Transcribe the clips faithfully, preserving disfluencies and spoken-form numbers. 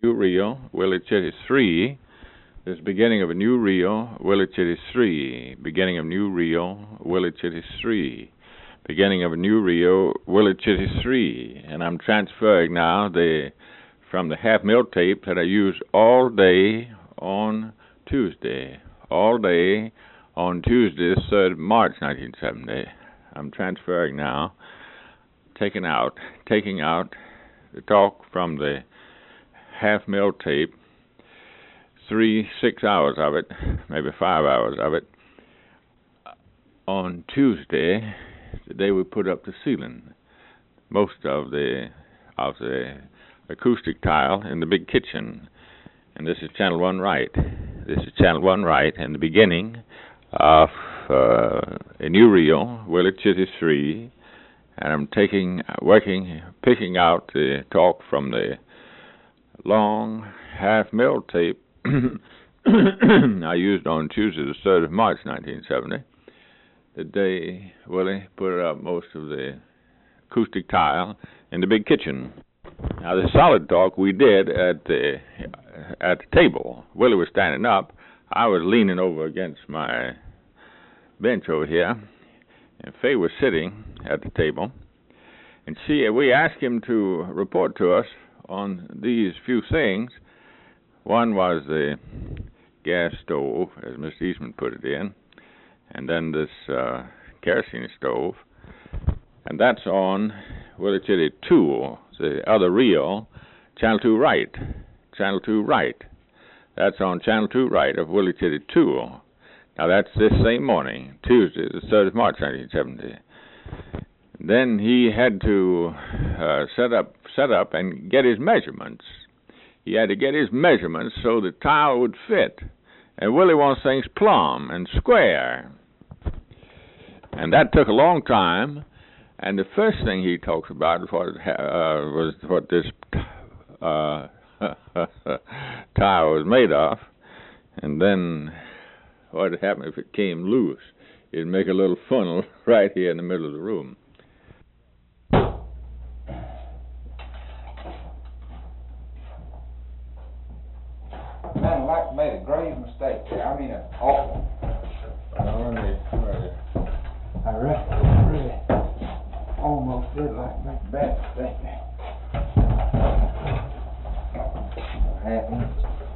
new reel, Willie Chitty three. This is the beginning of a new reel, Willie Chitty three. Beginning of new reel, Willie Chitty three. Beginning of a new reel, Willie Chitty three. And I'm transferring now the from the half mill tape that I used all day on Tuesday. All day on Tuesday, the third of March, nineteen seventy. I'm transferring now, taking out, taking out the talk from the half mill tape, three, six hours of it, maybe five hours of it, on Tuesday, the day we put up the ceiling. Most of the of the acoustic tile in the big kitchen. And this is channel one right. This is channel one right, and the beginning of uh, a new reel, Willie Chitty three. And I'm taking, working, picking out the talk from the long half mill tape I used on Tuesday, the third of March, nineteen seventy. The day Willie put up most of the acoustic tile in the big kitchen. Now, the solid talk we did at the at the table. Willie was standing up. I was leaning over against my bench over here, and Fay was sitting at the table. And she, we asked him to report to us on these few things. One was the gas stove, as Mister Eastman put it in, and then this uh, kerosene stove, and that's on Willie Chitty two, the other reel, channel two right, channel two right. That's on channel two right of Willie Chitty two. Now that's this same morning, Tuesday, the third of March, nineteen seventy. Then he had to uh, set up, set up and get his measurements. He had to get his measurements so the tile would fit. And Willie wants things plumb and square. And that took a long time. And the first thing he talks about is what, uh, was what this uh, tile was made of. And then what would happen if it came loose? It'd make a little funnel right here in the middle of the room. Man, like made a grave mistake there. I mean, an awful. Oh, I really, really almost did like make a bad mistake there. Happened.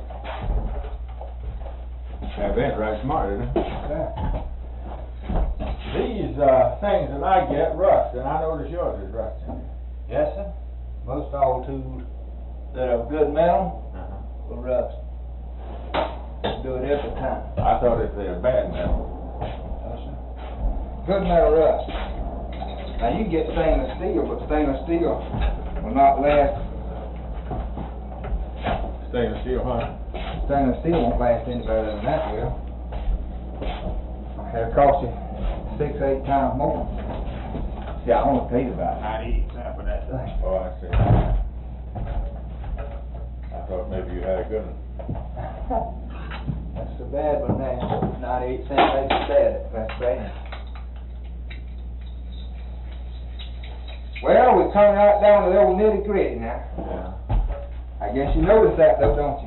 That bent right smart, isn't it? Yeah. These uh, things that I get rust, and I notice yours is rusting. Yes, sir. Most all tools that are good metal Uh-huh. will rust. Do it every time. I thought if they're bad metal. Yes, sir. Good metal rust. Now you can get stainless steel, but stainless steel will not last. Stainless steel, huh? Stainless steel won't last any better than that will. It'll cost you six, eight times more. See, I only paid about ninety-eight cents for that thing. Oh, I see. I thought maybe you had a good one. That's a bad one now. ninety-eight cents makes it bad. That's bad. Well, we're coming right down to the old nitty gritty now. Yeah. I guess you noticed that though, don't you?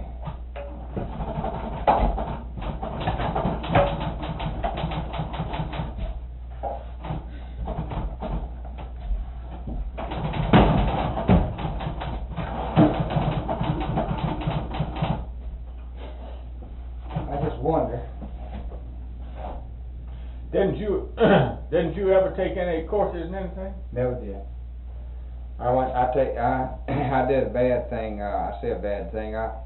I just wonder. Didn't you didn't you ever take any courses in anything? Never did. I went. I take. I. I did a bad thing. Uh, I say a bad thing. I.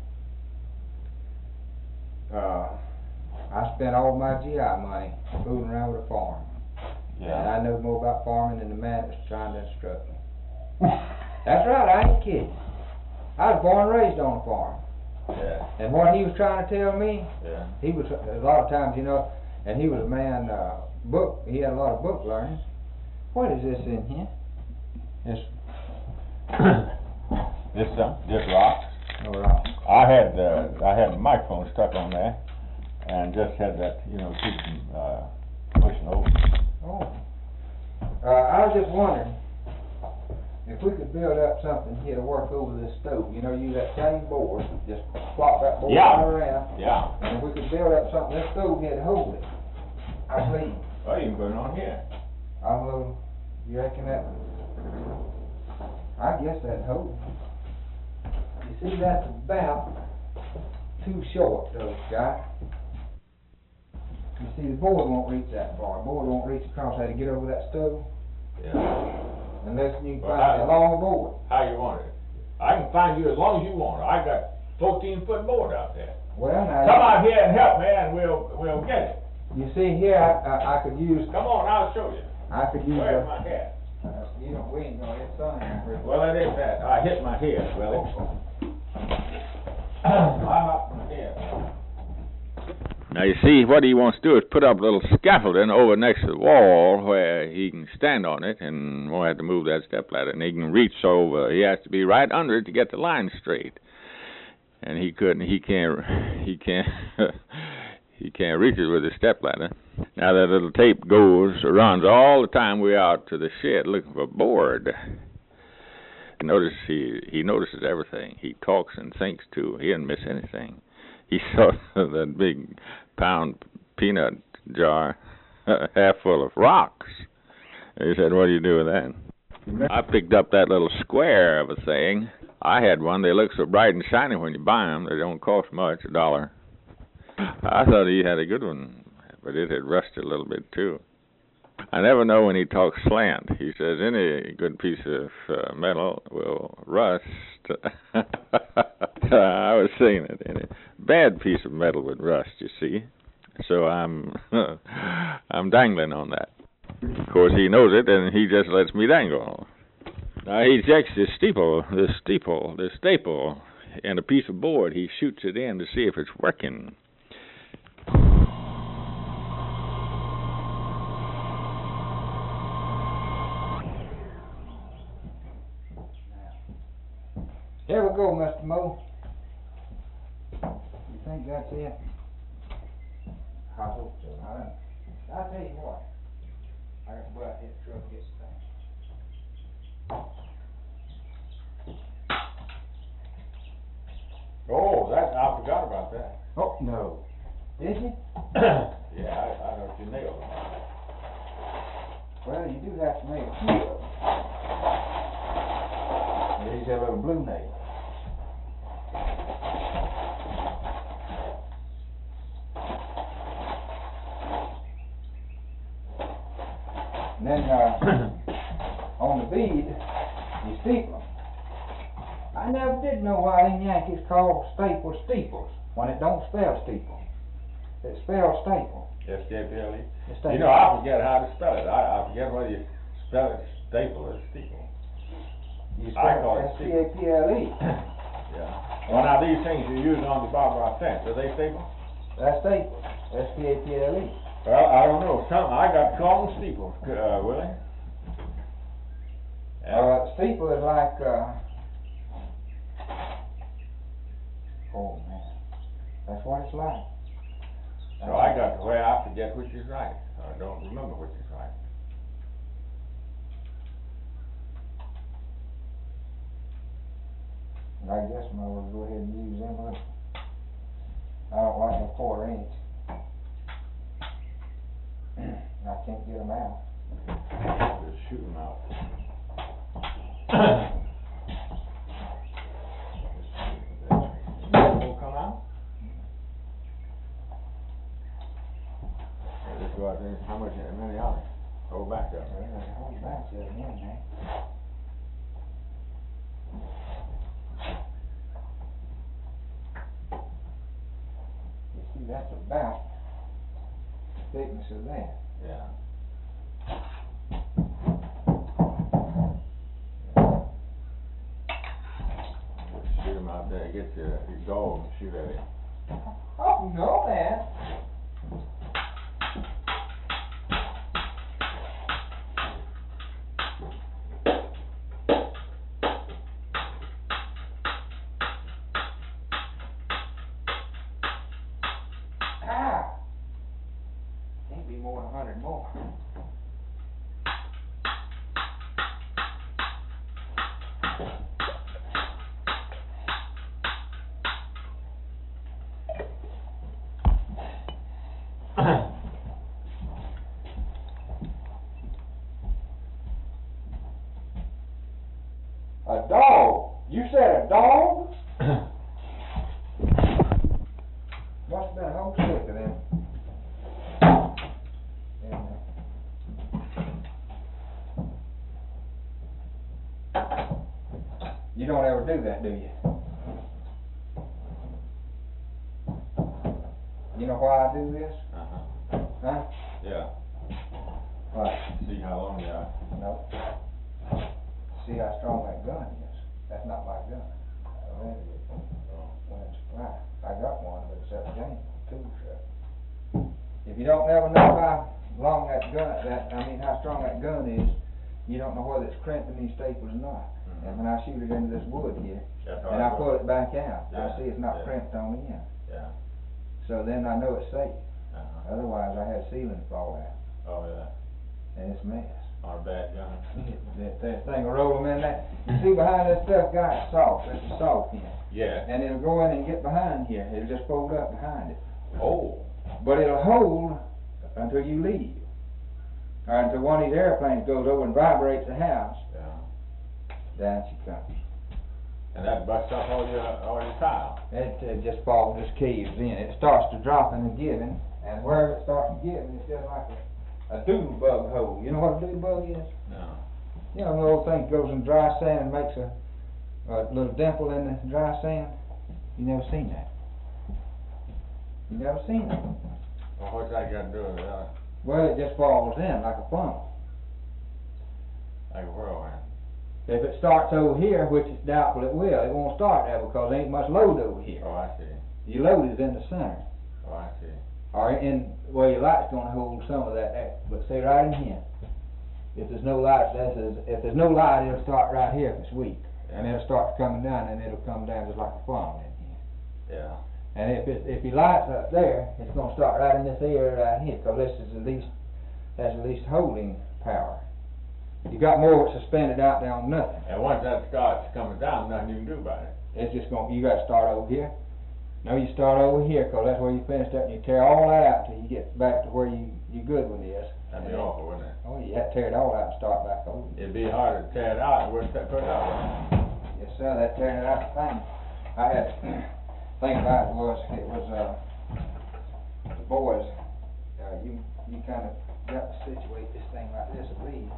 Uh, I spent all my G I money fooling around with a farm. Yeah. And I know more about farming than the man that's trying to instruct me. That's right. I ain't kidding. I was born and raised on a farm. Yeah. And what he was trying to tell me, Yeah. he was a lot of times, you know, and he was a man. Uh, book. He had a lot of book learning. What is this in here? This this uh, this rock. Oh, right. I had uh, I had a microphone stuck on there, and just had that, you know, keep them uh, pushing over. Oh. Uh, I was just wondering, if we could build up something here to work over this stove, you know, use that same board, just plop that board Yeah. right around. Yeah. And if we could build up something, this stove here to hold it, I believe. Well, you can put it on here. I'm a little, you reckon that, I guess that'd hold. You see, that's about too short though, Scott. You see, the board won't reach that far. The board won't reach across, how to get over that stove, Yeah. unless you can Well, find I- a long board. How you want it? I can find you as long as you want it. I got fourteen foot board out there. Well, now. Come out here and help me and we'll, we'll get it. You see here, I, I, I could use, Come on, I'll show you. I could use Where's a, my hat? uh, you know, we ain't gonna hit sun. Well, it is that. I hit my head, Willie. I'm up my head. Now you see, what he wants to do is put up a little scaffolding over next to the wall where he can stand on it and won't have to move that stepladder, and he can reach over. He has to be right under it to get the line straight. And he couldn't. He can't. He can't. He can't reach it with his stepladder. Now that little tape goes, runs all the time we're out to the shed looking for board. Notice he he notices everything. He talks and thinks too. He didn't miss anything. He saw that big pound peanut jar half full of rocks. And he said, "What do you do with that?" I picked up that little square of a thing. I had one. They look so bright and shiny when you buy them. They don't cost much, a dollar. I thought he had a good one, but it had rusted a little bit too. I never know when he talks slant. He says any good piece of uh, metal will rust. I was saying it. Any bad piece of metal would rust, you see. So I'm I'm dangling on that. Of course, he knows it, and he just lets me dangle. Now he checks the steeple, the steeple, the staple, and a piece of board. He shoots it in to see if it's working. Here we go, Mister Moe. You think that's it? I hope so. I don't. I'll tell you what. I got to go out here to truck and get some things. Oh, that I forgot about that. Oh, no. Did you? Yeah, I, I heard you nailed it. Well, you do have to make a few of them. These have a little blue nail. And then uh, on the bead, you steeple them. I never did know why them Yankees call staple steeples when it don't spell steeple. It spells staple. S T A P L E. It's You staple. know, I forget how to spell it. I, I forget whether you spell it staple or steeple. You I spell call it S T A P L E. Yeah. Well, now these things you use on the Barbara fence, are they staple? That's staple. S T A P L E. Well, I don't know. Some I got to call them steeples, uh, Willie. Uh, steeple is like, uh, oh man, that's what it's like. So I got to where I forget which is right. I don't remember which is right. I guess I will go ahead and use them. Huh? I don't like a quarter inch. I can't get them out. Just shoot them out. Will come out? Just go out there. How much? How many are there? Hold back up. Well, there's a whole batch of them in there. You see, that's about the thickness of that. Yeah. Just shoot them out there. Get your, your dog and shoot at him. Oh, no, man. Ah! Can't be more than a hundred more. A dog? You said a dog? Must have been a whole stick of them. In there. You don't ever do that, do you? You know why I do this? Uh-huh. Huh? Yeah. What? See how long you are. No. See how strong that gun is. That's not my gun. I rented it Oh. when it's right. I got one, but it's up James, tool shop. If you don't never know how long that gun, that I mean how strong that gun is, you don't know whether it's crimping these staples or not. Mm-hmm. And when I shoot it into this wood here, That's and I hard pull work. it back out, Yeah. I see it's not Yeah. crimped on the end. Yeah. So then I know it's safe. Uh-huh. Otherwise, I had ceiling fall out, Oh, yeah. and it's a mess. On a bad gun. That, that thing will roll them in there. You see behind this stuff, guy, it's soft. It's a soft pin. Yeah. And it'll go in and get behind here. It'll just fold up behind it. Oh. But it'll hold until you leave. Or until one of these airplanes goes over and vibrates the house. Yeah. Down she comes. And that busts up all your, all your tile. It, it just falls, just caves in. It starts to dropping and giving. And where it starts to give, it's just like a, a doodle bug hole. You know what a doodle bug is? No. You know, the old thing goes in dry sand and makes a, a little dimple in the dry sand. You never seen that? You never seen it? Well, what's that got to do with that? Well, it just falls in like a funnel. Like a whirlwind. If it starts over here, which is doubtful it will, it won't start there because there ain't much load over here. Oh, I see. Your load is in the center. Oh, I see. Or in where your light's gonna hold some of that, that but say right in here. If there's no light, that is, if there's no light, it'll start right here if it's weak. And it'll start coming down, and it'll come down just like a funnel in here. Yeah. And if it, if your light's up there, it's gonna start right in this area right here, because this is the least, that's the least holding power. You got more of it suspended out there on nothing. And once that starts coming down, nothing you can do about it. It's just gonna, you gotta start over here. No, you start over here, because that's where you finished up, and you tear all that out till you get back to where you, you good one is. That'd be And then- awful, wouldn't it? Oh, you have to tear it all out and start back over. It'd be harder to tear it out than worse to put it out. Yes, sir, that tearing it out thing. I had, thing about it was, it was, uh, the boys, uh, you, you kind of got to situate this thing like this, I believe.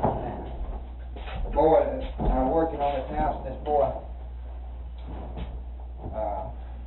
The boy, I was working on this house, and this boy, uh,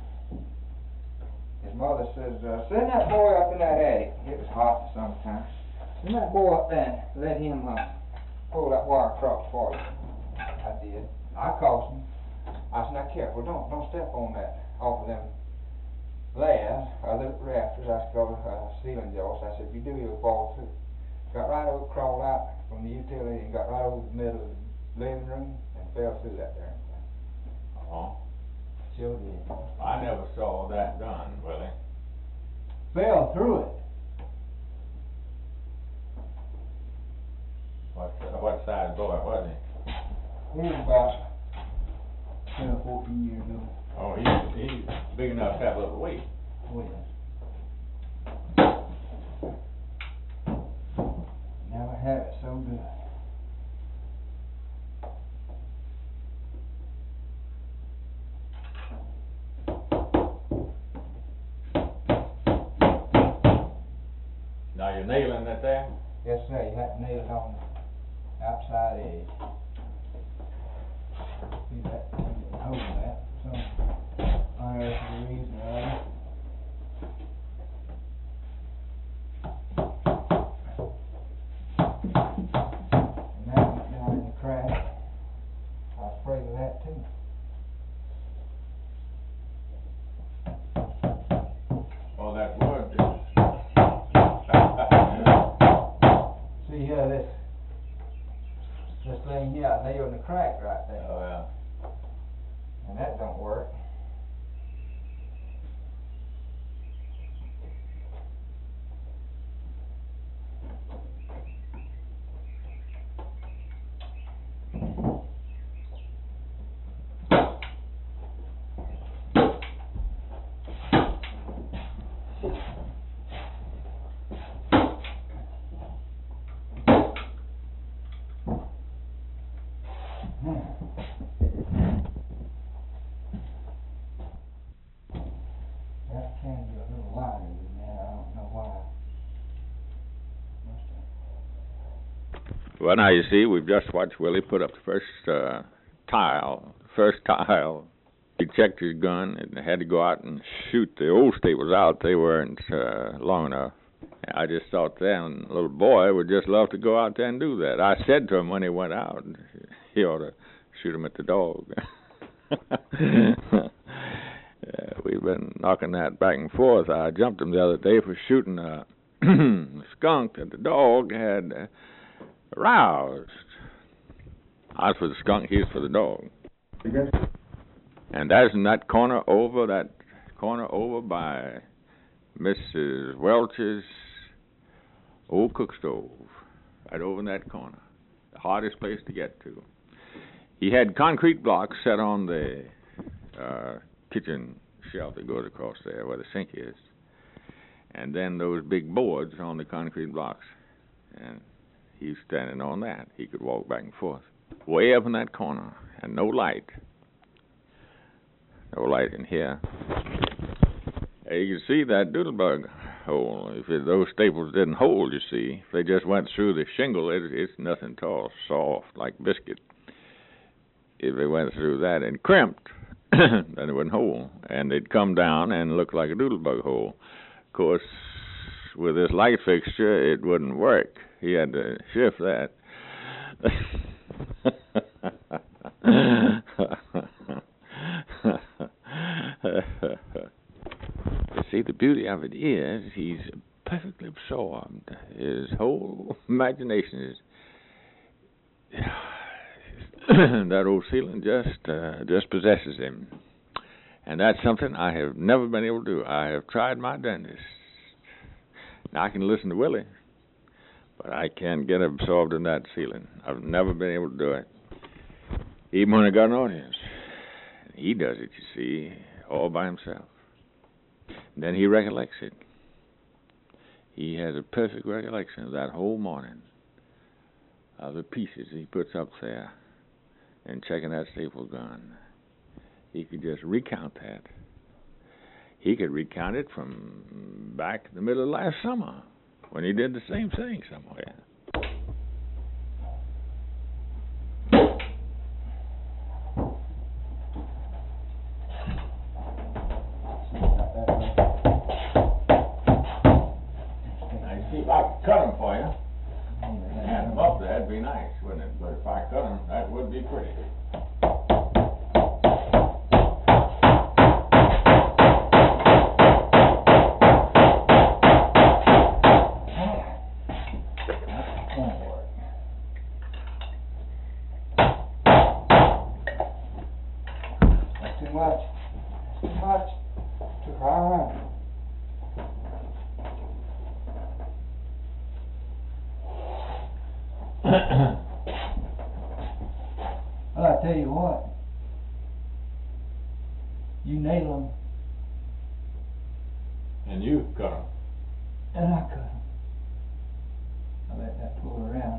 his mother says, uh, send that boy up in that attic. It was hot in the summertime. Send that boy up there and let him, uh, pull that wire across for you. I did. I cautioned him. I said, now careful, don't, don't step on that, off of them laths, or the rafters, I call uh, ceiling joists. I said, if you do, you'll fall through. Got right over, crawled out from the utility and got right over the middle of the living room and fell through that there. Oh. Sure did. I never saw that done, Willie. Fell through it. What, uh, what size boy was he? He was about ten or fourteen years old. Oh, he, he's big enough to have a little weight. Oh, yes. Never had it so good. Now you're nailing it there? Yes, sir, you have to nail it on the outside edge. See that, you can hold that, some unearthly reason or other. And that went down in the crack. I was afraid of that too. Oh, that wood is... See here, this, this thing here, I nailed in the crack right there. Oh, yeah. And that don't work. Well, now you see, we've just watched Willie put up the first uh, tile. First tile. He checked his gun and had to go out and shoot the old staples out. They weren't uh, long enough. I just thought then, little boy would just love to go out there and do that. I said to him when he went out, he ought to shoot him at the dog. Yeah, we've been knocking that back and forth. I jumped him the other day for shooting a skunk that the dog had uh, aroused. I was for the skunk, he was for the dog. And that's in that corner over, that corner over by Missus Welch's old cook stove, right over in that corner. The hardest place to get to. He had concrete blocks set on the uh, kitchen shelf that goes across there where the sink is. And then those big boards on the concrete blocks. And he was standing on that. He could walk back and forth. Way up in that corner. And no light. No light in here. You can see that doodlebug hole. If it, those staples didn't hold, you see, if they just went through the shingle, it, it's nothing at all, soft like biscuit. If they went through that and crimped, then it wouldn't hold, and they'd come down and look like a doodlebug hole. Of course, with this light fixture, it wouldn't work. He had to shift that. You see, the beauty of it is he's perfectly absorbed. His whole imagination is that old ceiling just uh, just possesses him, and that's something I have never been able to do. I have tried my darndest. Now I can listen to Willie, but I can't get absorbed in that ceiling. I've never been able to do it, even when I got an audience. He does it, you see, all by himself. And then he recollects it. He has a perfect recollection of that whole morning, of the pieces he puts up there, and checking that staple gun. He could just recount that. He could recount it from back in the middle of last summer, when he did the same thing somewhere. Cut them for you. And them up there, that'd be nice, wouldn't it? But if I cut them, that would be pretty. That's too much. That's too much. Too high. Well, I tell you what, you nail them. And you cut them. And I cut them. I let that pull around.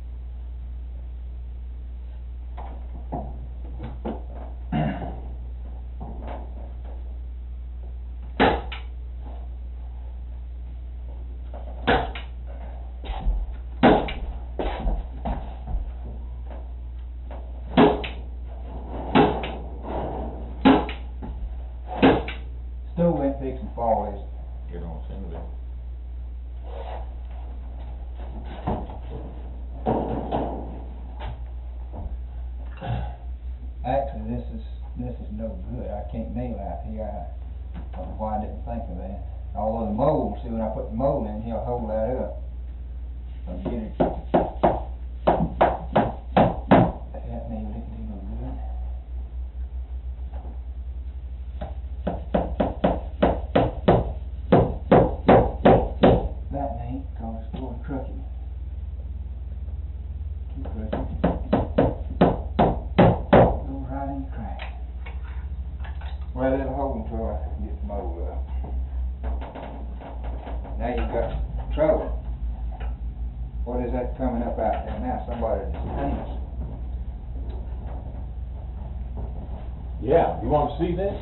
Still ain't fixing to fall, is it? You don't seem to be. Actually, this is this is no good. I can't nail out here. I don't know why I didn't think of that. Although the mold, see, when I put the mold in, he'll hold that up. I'll get it. That nail didn't do no good. That ain't, cause it's going crooked. Too crooked. Go right in the crack. Well, it'll hold until I get the mold up. Now you've got trouble. What is that coming up out there now? Somebody's pants. Yeah, you want to see this?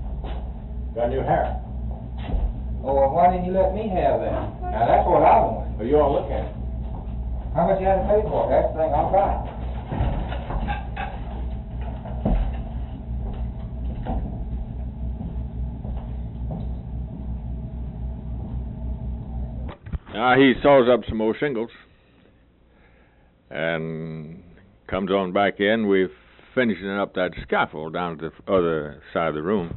Got new hair. Oh, well, why didn't you let me have that? Now that's what I want. Well, you all look at it. How much you had to pay for it? That's the thing I'll buy. Now he saws up some more shingles and comes on back in. We're finishing up that scaffold down at the other side of the room.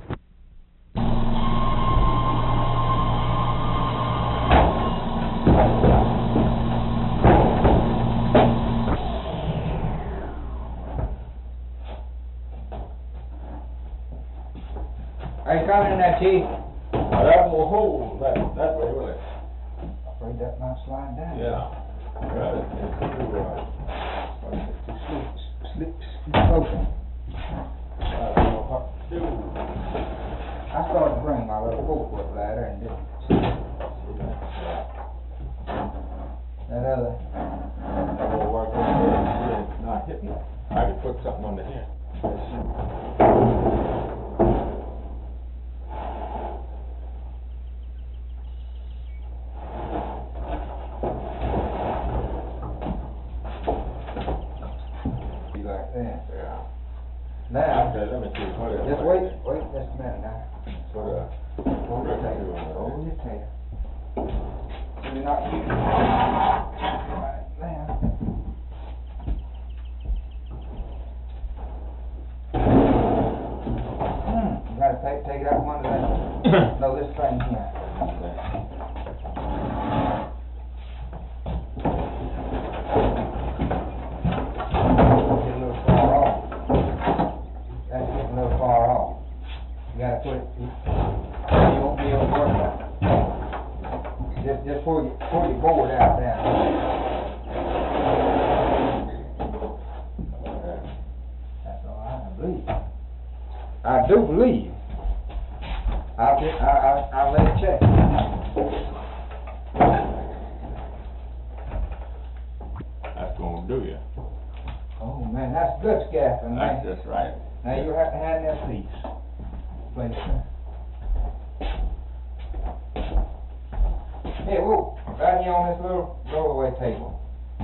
Are you coming in there, Chief? Now that will hold that, that way, will it? Afraid that might slide down. Yeah. Well, it's, it's too, uh, Too slip, slip, slip open. I don't know what to do. I started to bring my little four-foot ladder and didn't. That other. That will work over there. It's not hitting. I could put something under here. Now, Okay, let me see. What is just wait, wait just a minute now. Put a Hold your tail, hold your tail. So you're not using it. Right now. Hmm, you gotta take, take it out from under that. No, this thing here. Get a little far off. That's getting a little far off. You gotta put it, you, you won't be able to work that. Just, just pull your, pull your board out down. That's all right, I believe. I do believe. I'll get, I, I, I'll let it check. That's gonna do you. Oh man, that's good scaffolding, man. That's just right. Now you'll have to hand that piece. Place it. Hey, whoa, right here on this little rollaway table.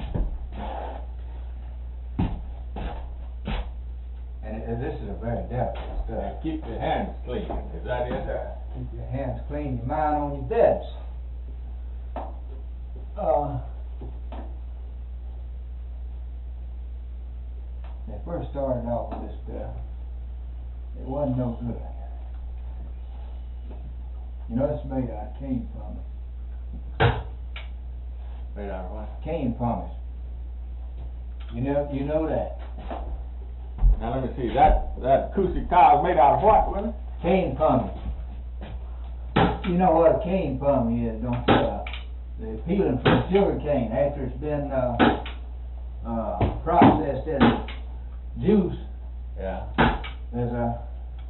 And it, this is a very delicate stuff. Keep your hands clean. Is that it? Keep your hands clean, your mind on your debts. Uh, they first started off with this stuff. It wasn't no good. You know it's made out of cane pumice. Made out of what? Cane pumice. You know, you know that. Now let me see. That that acoustic tile is made out of what, Willie? Cane pumice. You know what a cane pumice is, don't you? Uh, the peeling from sugar cane after it's been uh, uh, processed in juice. Yeah. There's a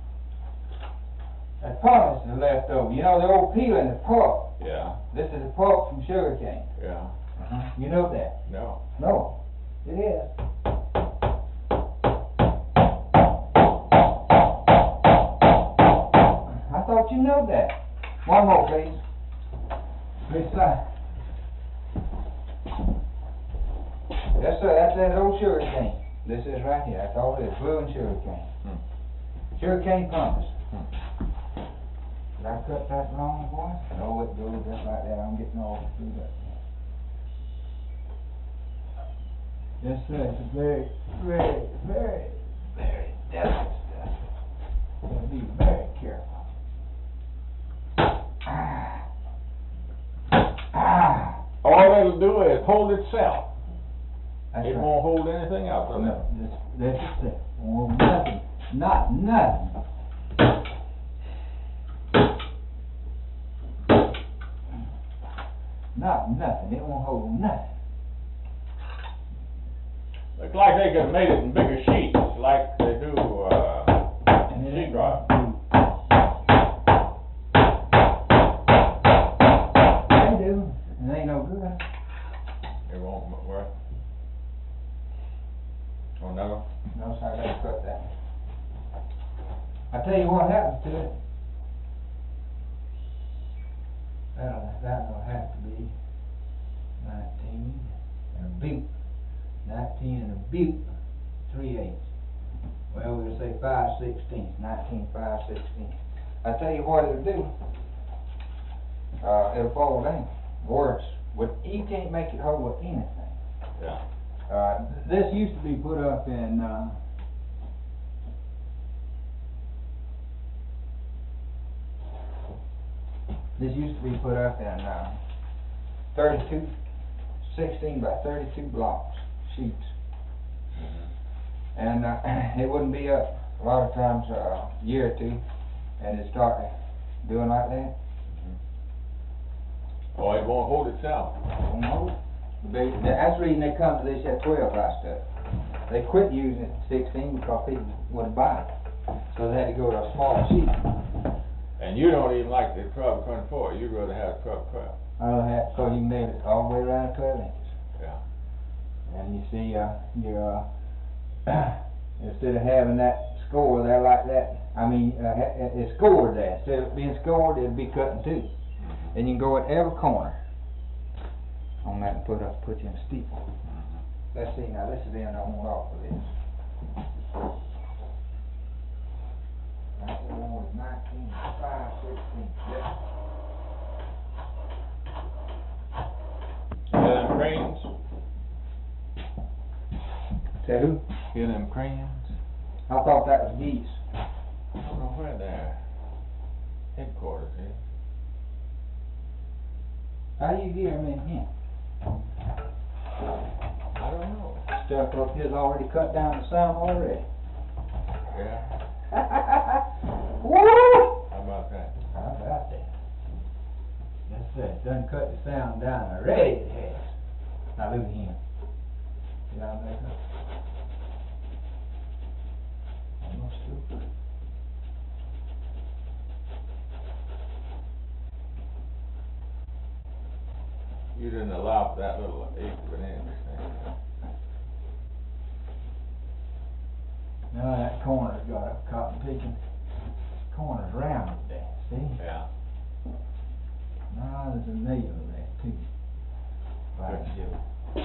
that pumice is left over. You know the old peeling, the pulp. Yeah. This is the pulp from sugar cane. Yeah. Uh-huh. You know that? No. No, it is. I thought you knew that. One more, please. This side. Yes, sir. That's that old sugar cane. This is right here. That's all it is. Blue and sugar cane. Hmm. Sugar cane pumice. Hmm. Did I cut that wrong, boy? No, it goes just like that. I'm getting all screwed up. Yes, sir. It's a very, very, very, very delicate stuff. You gotta be very careful. Ah. Ah. All it'll do is hold itself. That's It right. won't hold anything else. will it? No, this, that's just it. Well, nothing. Not nothing. Not nothing. It won't hold nothing. Looks like they could have made it in bigger sheets, like they do uh, And it sheet ain't rock. They do. It ain't no good. It won't work. Oh no. No, sir. I gotta cut that. I tell you what happens to it. That'll, that'll have to be Butte, nineteen and a Butte, three eighths. Well, we'll say five sixteenths, nineteen five sixteenths. I tell you what it'll do. Uh, it'll fall down. Worse, with you can't make it hold with anything. Yeah. Uh, this used to be put up in. Uh, this used to be put up in uh, thirty-two, sixteen by thirty-two blocks, sheets. And uh, it wouldn't be up a lot of times uh, a year or two, and it start doing like that. Oh, it won't hold itself. Won't hold. They, that's the reason they come to this at twelve ply stuff. They quit using it at sixteen because people wouldn't buy it, so they had to go to a smaller sheet. And you don't even like the twelve twenty-four. You'd rather have twelve twelve. I don't have, so you can nail it all the way around twelve inches. Yeah. And you see, uh, you're, uh, instead of having that score there like that, I mean, uh, it's scored there. Instead of being scored, it'd be cut in two. And you can go at every corner on that and put up, put you in a steeple. Let's see now, this is the end I want off of this. That's the one with nineteen, five, sixteen, yeah. Hear them cranes? Say who? Hear them cranes? I thought that was geese. I don't know where their headquarters is. How do you hear them in here? I don't know. Stuff up here's already cut down the sound already. Yeah. Woo! How about that? How about that? That's it. Done cut the sound down already, it has. Now look at him. See how that goes? Almost through. You didn't allow for that little eighth of an inch thing. Now that corner's got a cotton picking. Corner's rounded there, see? Yeah. Now there's a nail there too. Like you.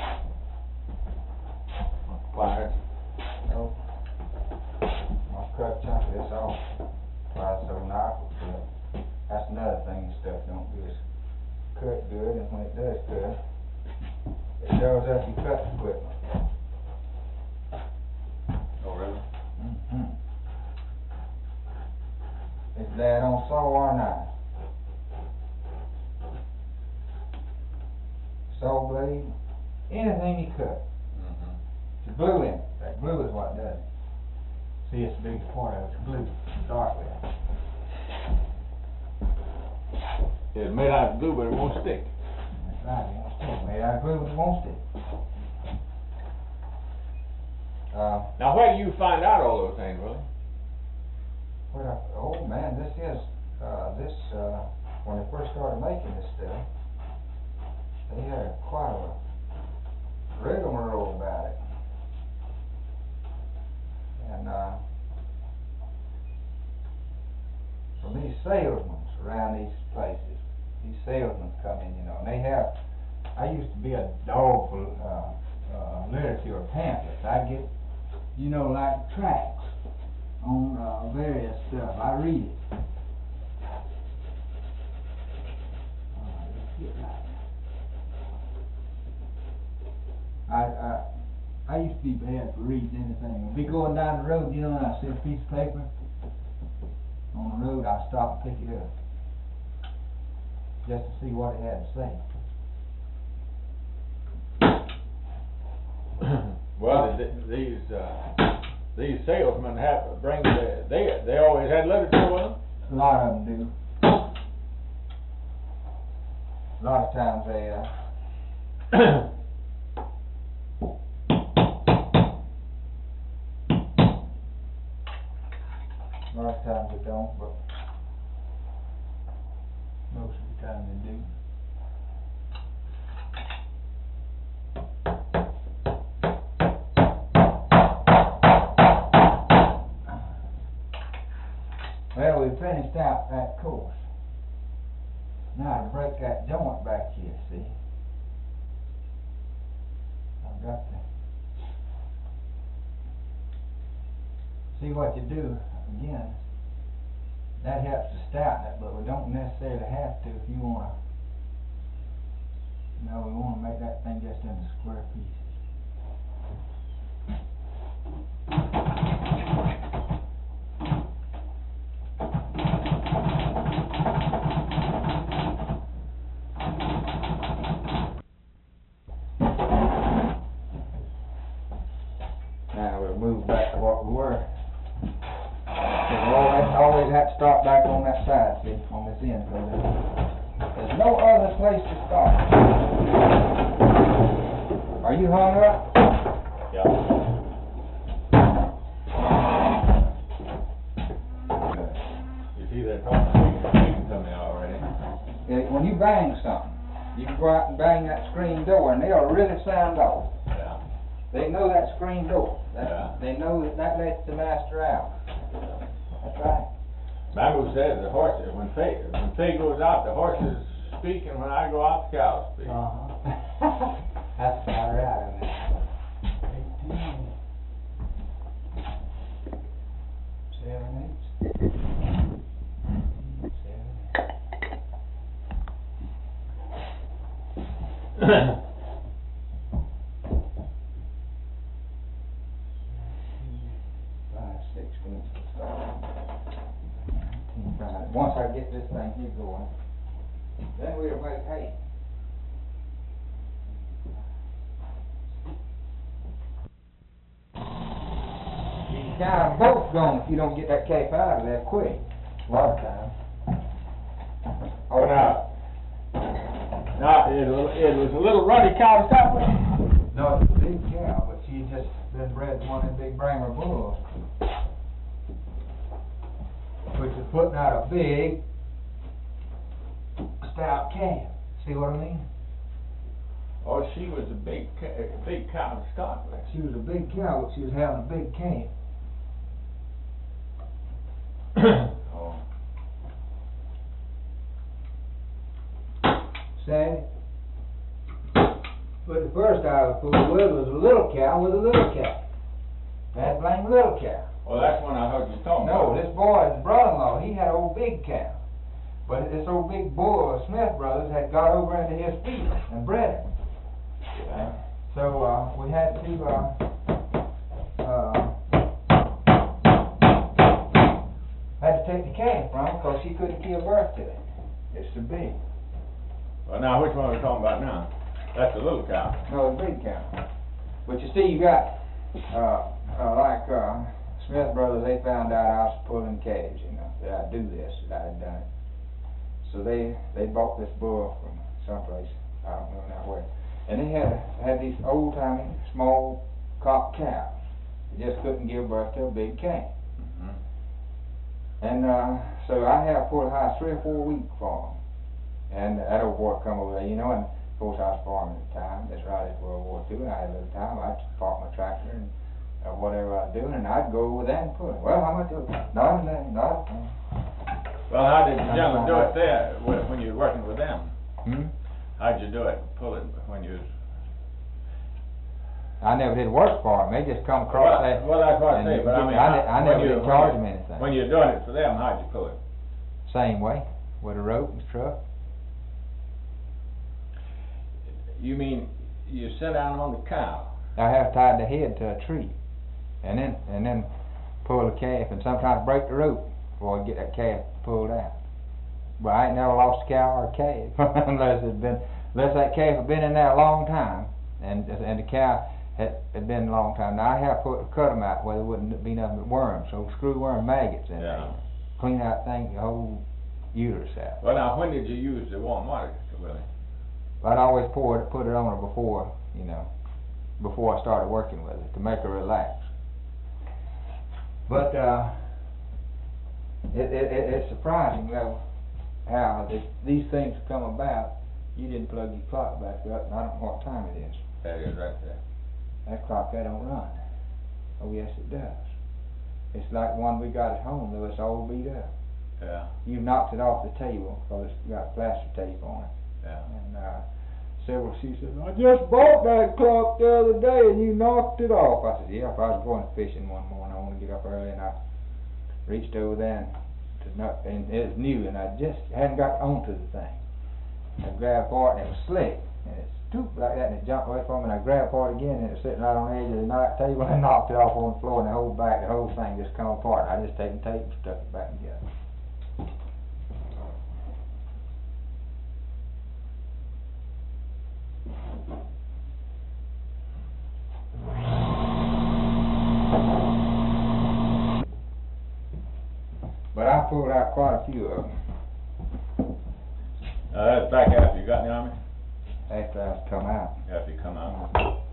Pliers. Nope. I'll cut a chunk of this off. Why it's so knuckle good. That's another thing stuff don't do is cut good, and when it does cut, it shows up your cut equipment. Oh, really? Mm-hmm. Is that on saw or knife? Saw blade, anything you cut. Mm-hmm. The glue in it. That glue is what does it. See, it's the biggest part of it. It's glue to start with. It's made out of glue, but it won't stick. That's right, it won't stick. Made out of glue, but it won't stick. Uh, Now, where do you find out all those things, Willie? what I, oh man, this is, uh, this, uh, when they first started making this stuff, they had quite a rigmarole about it. And, uh, from these salesmen around these places, these salesmen come in, you know, and they have, I used to be a dog for, uh, uh, literature or pamphlets. I get, you know, like tracts on, uh, various stuff. I read it. Uh, let's get right. I, I, I used to be bad for reading anything. I'd be going down the road, you know, and I see a piece of paper on the road, I stop and pick it up just to see what it had to say. Well, th these uh, these salesmen have bring the, they they always had literature with them. A lot of them do. A lot of times they uh, a lot of times they don't, but most of the time they do. Well, we finished out that course. Now to break that joint back here, see? Uh, got to see what you do again. That helps to stouten it, but we don't necessarily have to if you wanna. No, we wanna make that thing just into square pieces. Now we'll move back to what we were. So we always, always have to start back on that side, see, on this end, so there's, there's no other place to start. Are you hung up? Yeah. You see that talking coming out already? Yeah, when you bang something, you can go out and bang that screen door, and they'll really sound off. Yeah. They know that screen door. That, Yeah. They know that that lets the master out. That's right. Bible says the horses, when Faye, when Faye goes out, the horses speak, and when I go out, the cows speak. Uh-huh. That's about right, isn't it? Eighteen. Seven eighths. Seven eighths. Five sixteenths to start. Nineteen. Once I get this thing here going, then we'll make hay. You can count them both gone if you don't get that cape out of there quick. A lot of times. Oh, now, now, it was, it was a little ruddy cow to start with. No, it's a big cow, but she just been bred to one of them big Bramer bulls, which is putting out a big, stout calf. See what I mean? Oh, she was a big, ca- a big cow to start with. She was a big cow, but she was having a big calf. Oh. Sandy? But the first I was fooled with was a little cow with a little cow. That blame little cow. Well, that's when I heard you talking No, about. this boy's brother-in-law, he had an old big cow. But this old big bull, Smith Brothers, had got over into his feet and bred it. Yeah. So, uh, we had to, uh, uh, had to take the calf from her because she couldn't give birth to it. It's too big. Well, now, which one are we talking about now? That's the little cow. No, it's a big cow. But you see, you got, uh, uh, like, uh, Smith Brothers, they found out I was pulling calves, you know, that I'd do this, that I had done it. So they, they bought this bull from someplace, I don't know now where. And they had, had these old-timey, small cock cows. They just couldn't give birth to a big calf. Mm-hmm. And, uh, so I had pulled high three or four weeks for them. And that old boy come over there, you know, and of course I was farming at the time. That's right after World War Two, and I had a little time. I'd park my tractor and uh, whatever I was doing, and I'd go over there and pull it. Well, how much? Not a thing, not a thing. Well, how did the gentleman do it there, when when you were working with them? Hmm? How'd you do it, pull it, when you was... I never did work for them. They just come across Well, there. well, that's what I and say, but I mean... I, ne- I when never you- did charge them anything. When you're doing it for them, how'd you pull it? Same way, with a rope and truck. You mean, you sit down on the cow? I have tied the head to a tree, and then and then pull the calf, and sometimes break the rope before I get that calf pulled out. But I ain't never lost a cow or a calf unless it's been unless that calf had been in there a long time, and and the cow had, had been a long time. Now I have put cut them out where there wouldn't be nothing but worms, so screw worm maggots in Yeah. there, clean out thing the whole uterus out. Well, now, when did you use the warm water, Willie? I'd always pour it, put it on her before, you know, before I started working with it, to make her relax. But, uh, it, it, it, it's surprising, though, how this, these things come about. You didn't plug your clock back up, and I don't know what time it is. That is right there. That clock, that don't run. Oh, yes, it does. It's like one we got at home, though, it's all beat up. Yeah, You knocked it off the table, because it's got plaster tape on it. yeah. And, uh, said, well, she said, I just bought that clock the other day and you knocked it off. I said, yeah, if I was going fishing one morning, I want to get up early, and I reached over there and, to knock, and it was new, and I just hadn't got onto the thing. I grabbed for it, and it was slick, and it stooped like that, and it jumped away from me, and I grabbed for it again, and it was sitting right on the edge of the night table, and knocked it off on the floor, and the whole back, the whole thing just come apart. I just taken tape and stuck it back together. But I pulled out quite a few of them. Uh, that's back after you got in the Army? After I come out. After you come out.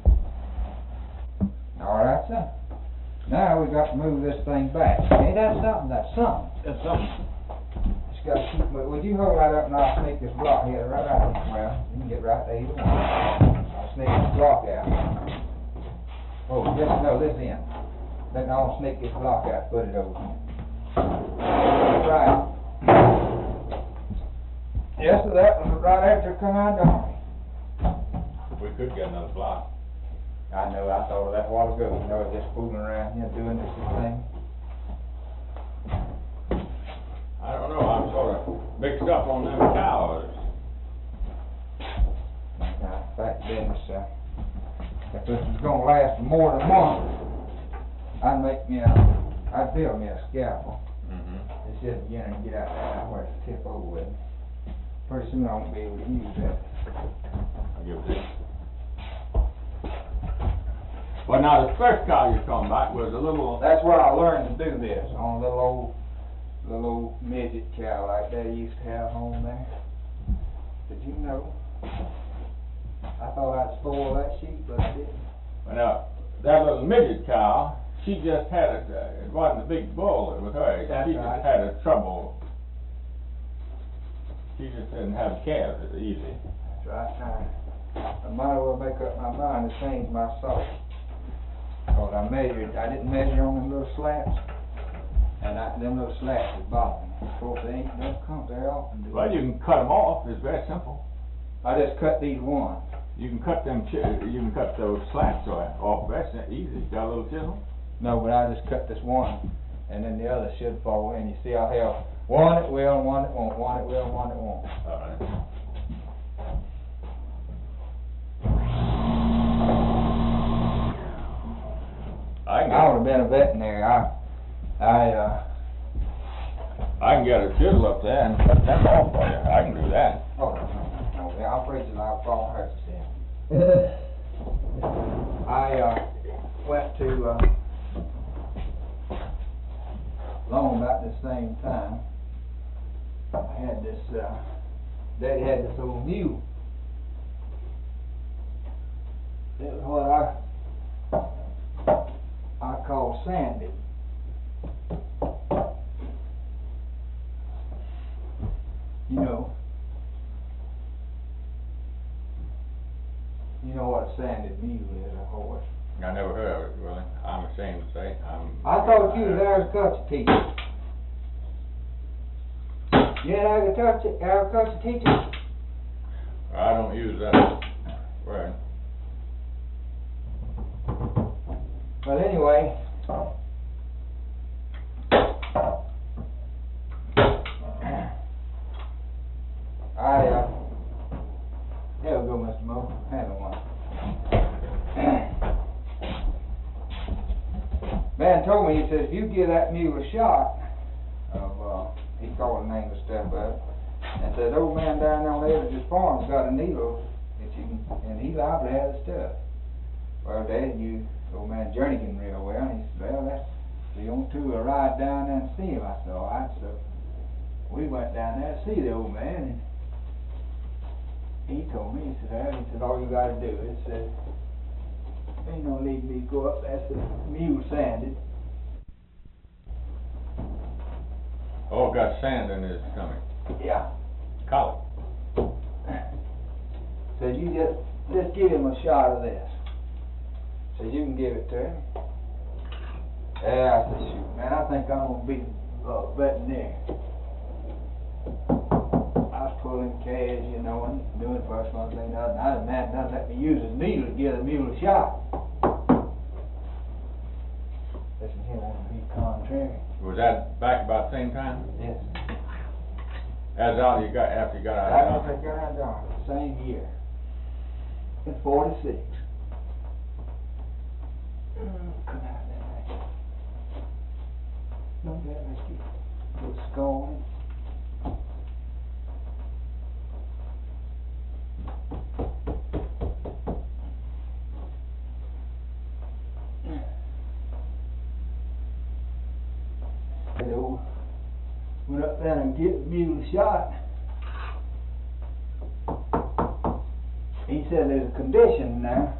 All right, son. Now we got to move this thing back. Ain't that something? That's something. That's something. Just got to keep moving. Would you hold that up and I'll sneak this block here right out? Well, you can get right there either one. I'll sneak this block out. Oh, just no, this end. Then I'll sneak this block out, put it over here. Right. Yes, sir, that was right after I come out of the Army. We could get another block. I know, I thought of that a while ago, you know, just fooling around here doing this thing. I don't know, I'm sort of mixed up on them cows. Now, fact business, uh, if this is gonna last more than a month, I'd make me a, I'd build me a scalpel. Mm-hmm. It's just beginning to get out there where it's tip over with. Pretty soon I won't be able to use that. I'll give it this. Well, now, the first cow you're talking about was a little... That's where I learned to do this, on a little old, little old midget cow like they used to have home there. Did you know? I thought I'd spoil that sheep, but I didn't. Well, now, that little midget cow, she just had a, uh, it wasn't a big bull with her. That's she right. just had a trouble. She just didn't have calves as easy. That's right. Now, I might as well make up my mind to change my salt. Because I measured, I didn't measure on them little slats, and I, them little slats was bothering me. Of course, they ain't, don't come very often. Do Well, they? you can cut them off. It's very simple. I just cut these ones. You can cut them. Ch you can cut those slats off. That's easy. You got a little chisel. No, but I just cut this one, and then the other should fall in. You see, I have one that will, and one that won't, one that will, and one that won't. All right. I can I would have been a veterinary. I, I, uh. I can get a chisel up there and cut them off for you. I can do that. Oh, no, no, no, I'll preach it. I'll fall hurt you. I, uh, went to, uh, long about the same time. I had this, uh, Daddy had this old mule. It was what I, I call Sandy. You know, you know what a sanded mule is, a horse. I never heard of it, really. I'm ashamed to say. I'm, I thought you was agriculture teacher. You an agriculture, agriculture teacher? I don't use that word. But anyway, I, uh, there we go, Mister Mo, having one. Man told me, he says, if you give that mule a shot of, uh, he called the name of stuff up, and said, old man down there on the edge of his farm's got a needle that you can, and he liable to have the stuff. Well, Dad, you, old man Jernigan real well, and he said, well, that's, so you want to a ride down there and see him? I said, all right, so we went down there to see the old man, and he told me, he said, well, he said, all you gotta do is, uh, ain't no need me to go up there, so mule sanded. Oh, got sand in his stomach. Yeah. Colic. Said you just, just give him a shot of this. Said you can give it to him. Yeah, I said, shoot, man, I think I'm gonna be a veterinarian. I was pulling calves, you know, and doing first one thing, another. And I didn't have nothing let me use his needle to give the mule a shot. Listen, he wanted to be contrary. Was that back about the same time? Yes. As all you got after you got out I of don't think I got out the same year. In forty-six. Mm, come out there, man. Don't get me keep good scolding. Hello. Went up there and get the mule a shot. He said there's a condition now.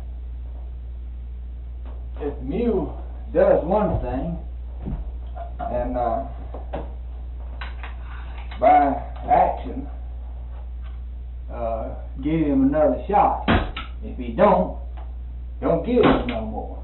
If the mule does one thing, and uh, by action, uh, give him another shot. If he don't, don't give him no more.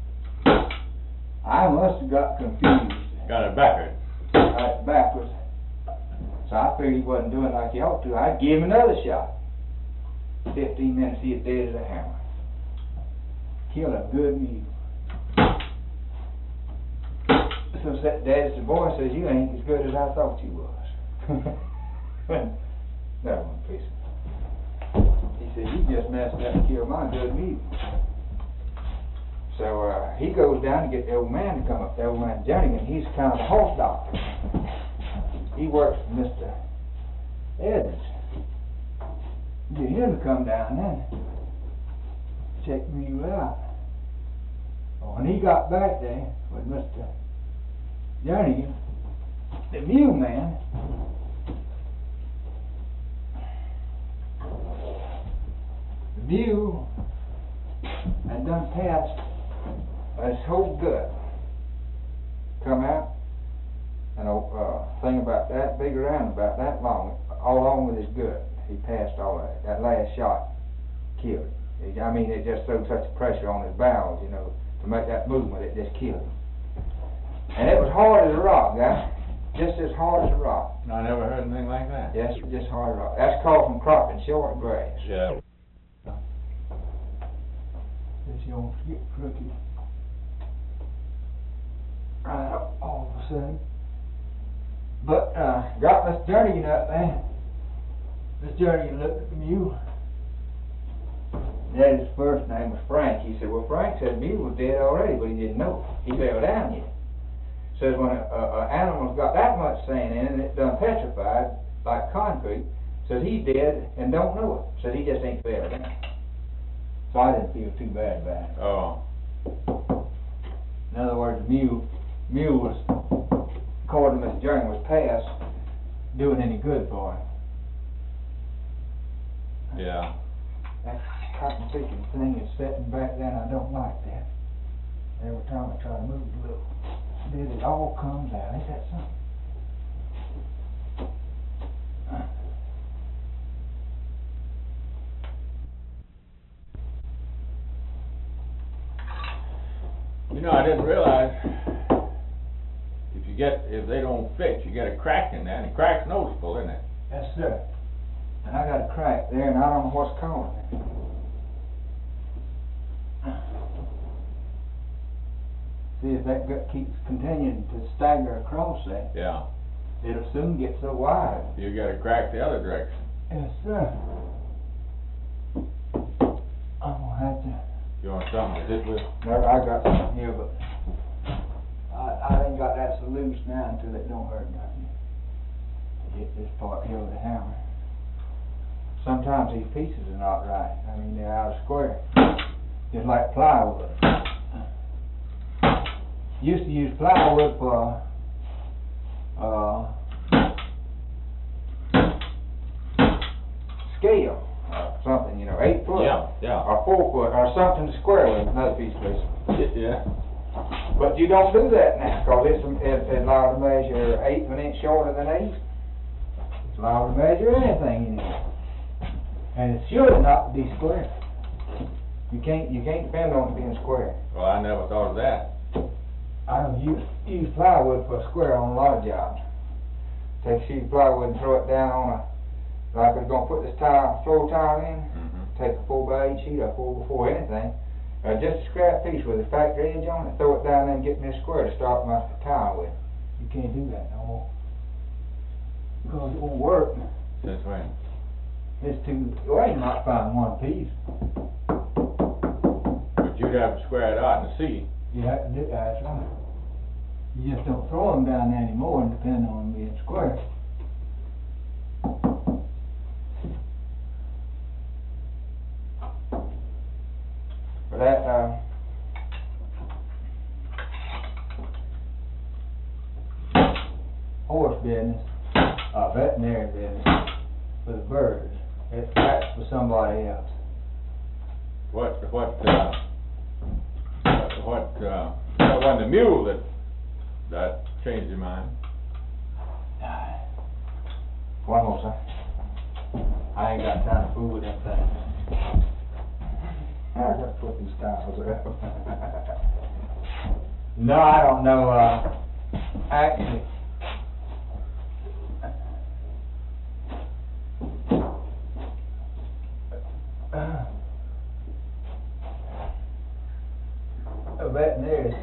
I must have got confused. Got it backwards. Got it backwards. So I figured he wasn't doing like he ought to. I'd give him another shot. Fifteen minutes, he was dead as a hammer. Kill a good mule. So said, Daddy, the boy says, you ain't as good as I thought you was. That one piece. He said, you just messed up and killed my good mule. So uh, he goes down to get the old man to come up, the old man Jernigan. He's kind of a horse doctor. He works for Mister Edmonds. Get him to come down then. Check the mule out. Well, when he got back there with Mister Jernigan, the mule man, the mule had done passed his whole gut. Come out, and a uh, thing about that big around about that long, all along with his gut. He passed all that. That last shot killed him. I mean, it just threw such pressure on his bowels, you know, to make that movement, it just killed him. And it was hard as a rock, guys. Just as hard as a rock. I never heard anything like that. Yes, just hard as a rock. That's called from cropping short grass. Yeah. This you don't get crooked. Right up all of a sudden. But, uh, got Mister Jernigan up there. Mister Jernigan looked at the mule. Daddy's first name was Frank. He said, well, Frank said the mule was dead already, but he didn't know it. He fell down yet. Says when an animal's got that much sand in it and it's done petrified, like concrete, says he's dead and don't know it. Says he just ain't fell down. So I didn't feel too bad about it. Oh. In other words, the mule, mule was, according to Mister Jernigan, was past doing any good for him. Yeah. That cotton picking thing is sitting back there, and I don't like that. Every time I try to move a little bit, it all comes out. Ain't that something? You know, I didn't realize if you get, if they don't fit, you get a crack in there, and the crack's noticeable, isn't it? Yes, sir. And I got a crack there, and I don't know what's causing it. See, if that gut keeps continuing to stagger across that, Yeah. it'll soon get so wide. You got a crack the other direction. Yes, sir. I'm gonna have to. You want something to sit with? No, I got something here, but I, I ain't got that so loose now until it don't hurt nothing. To get this part here with a hammer. Sometimes these pieces are not right. I mean, they're out of square. Just like plywood. Used to use plywood for uh, scale or something, you know, eight foot. Yeah, yeah. Or four foot or something to square with another piece of piece. Yeah. But you don't do that now, because it's, it's, it's allowed to measure eighth of an inch shorter than eight. It's allowed to measure anything anymore. And it's sure not to be square. You can't you can't depend on it being square. Well, I never thought of that. I don't use use plywood for a square on a lot of jobs. Take a sheet of plywood and throw it down on a like I was gonna put this tile, floor tile in, Mm-hmm. take a four by eight sheet or four before anything, uh, just a scrap piece with a factory edge on it, throw it down there and get me a square to start my tile with. You can't do that no more. Because it won't work. That's right. It's too, well, you might find one piece. But you'd have to square it out and see. You have to do that, that's right. You just don't throw them down there anymore and depend on them being square. But that, uh, horse business, uh, veterinary business, for the birds, it's, that's for somebody else. What, what, uh, what, what, uh, what was the mule that, that changed your mind? One more, sir. I ain't got time to fool with them things. I gotta put these tiles up. No, I don't know, uh, actually. A veterinarian.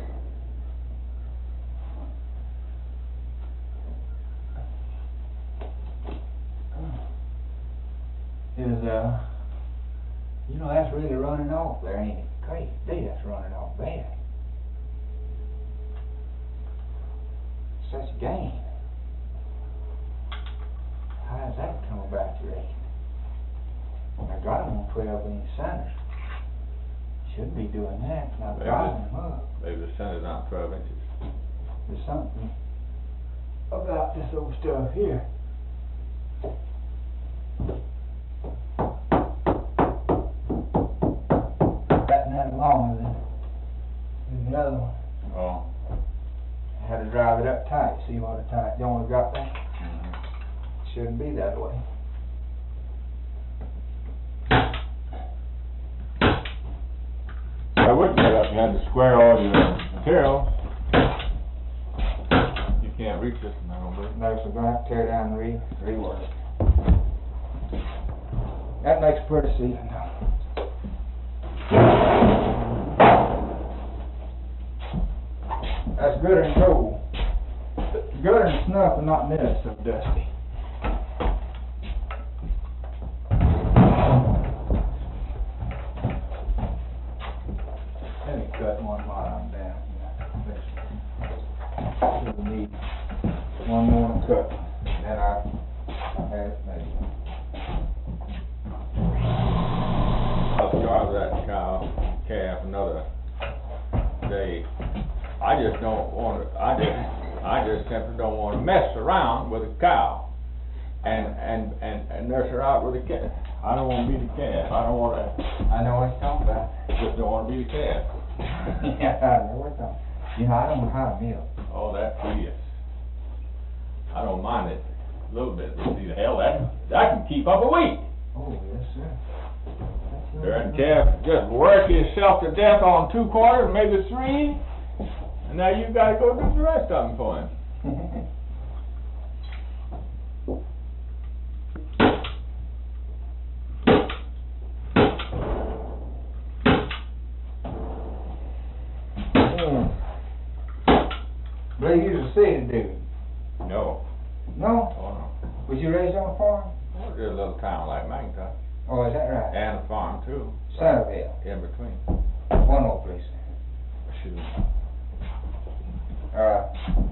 Is, uh, you know, that's really running off there, ain't it? Crazy, that's running off bad. Such a gain. How does that come about, you reckon? I got them on twelve inch centers. Shouldn't be doing that, not Maybe driving the- them up. Maybe the center's not twelve inches. There's something about this old stuff here. Gotten that longer than, than the other one. Oh. I had to drive it up tight, see what a tight joint got there. Mm-hmm. Shouldn't be that way. I would get up and had to square all your material. You can't reach this, I don't believe. No, so we're gonna have to tear down and re, rework it. That makes a pretty ceiling now. That's gooder than gold. Gooder than snuff and not nearly so dusty. Let me cut one while I'm down here. We'll need one more to cut, then I, I have it made. I'll starve that cow, calf another day. I just don't want to, I just, I just simply don't want to mess around with a cow and, and, and, and nurse her out with a calf. I don't want to be the calf. I don't want to, I know what you're talking about. just don't want to be the calf. Yeah, I know what you're talking about. You know, I don't know how to milk. Oh, that's tedious. I don't mind it a little bit, but see the hell, that, that can keep up a week. Oh, yes, sir. That's There and calf, just work yourself to death on two quarters, maybe three, and now you gotta go do the rest of them for him. But you was a city dude. No. No? Oh, no. Was you raised on a farm? Well, just a little town like McIntosh, Oh, is that right? and a farm too, Centerville. in between. One more place. Shoot. Uh,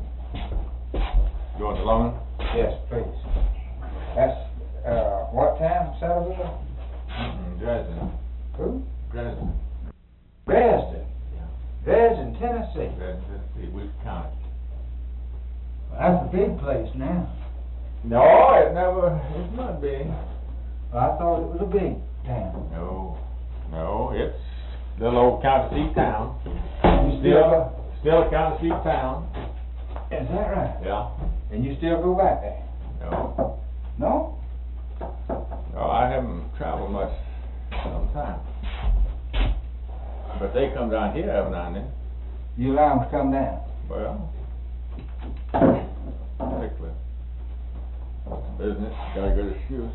You want the loan? yes, please. That's, uh, what town? Centerville? Mm-mm, Dresden. Who? Dresden. Dresden. Dresden, Tennessee. Dresden, Tennessee, Weeks County. That's a big place now. No, it never, it's not big. I thought it was a big town. No, no, it's a little old county seat town. You still, Still, still a county seat town. is that right? Yeah. And you still go back there? No, No? no, I haven't traveled much some time. But they come down here every now and then. You allow them to come down? Well, particularly. business, got a good excuse.